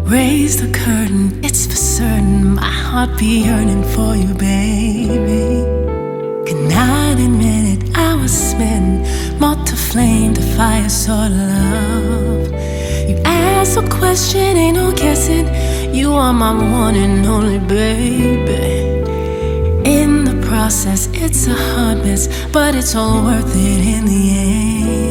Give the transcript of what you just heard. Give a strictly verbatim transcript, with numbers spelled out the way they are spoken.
Raise the curtain, it's for certain. My heart be yearning for you, baby. Cannot admit it, I was smitten. Moth to flame, to fire sort of love. You ask a question, ain't no guessing. You are my one and only, baby. In the process, it's a hard mess, but it's all worth it in the end.